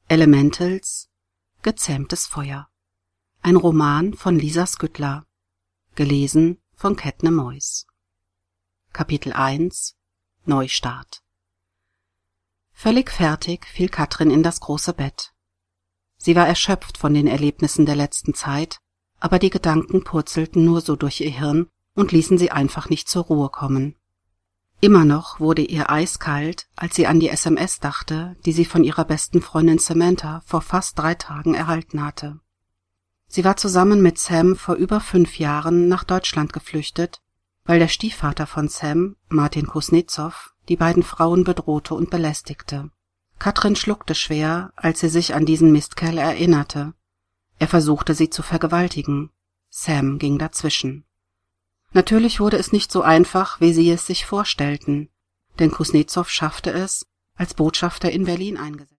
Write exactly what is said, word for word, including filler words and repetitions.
Elementals – Gezähmtes Feuer. Ein Roman von Lisa Skyttler. Gelesen von Kätne Mois. Kapitel eins – Neustart. Völlig fertig fiel Katrin in das große Bett. Sie war erschöpft von den Erlebnissen der letzten Zeit, aber die Gedanken purzelten nur so durch ihr Hirn und ließen sie einfach nicht zur Ruhe kommen. Immer noch wurde ihr eiskalt, als sie an die S M S dachte, die sie von ihrer besten Freundin Samantha vor fast drei Tagen erhalten hatte. Sie war zusammen mit Sam vor über fünf Jahren nach Deutschland geflüchtet, weil der Stiefvater von Sam, Martin Kuznetsov, die beiden Frauen bedrohte und belästigte. Katrin schluckte schwer, als sie sich an diesen Mistkerl erinnerte. Er versuchte, sie zu vergewaltigen. Sam ging dazwischen. Natürlich wurde es nicht so einfach, wie sie es sich vorstellten, denn Kuznetsov schaffte es, als Botschafter in Berlin eingesetzt.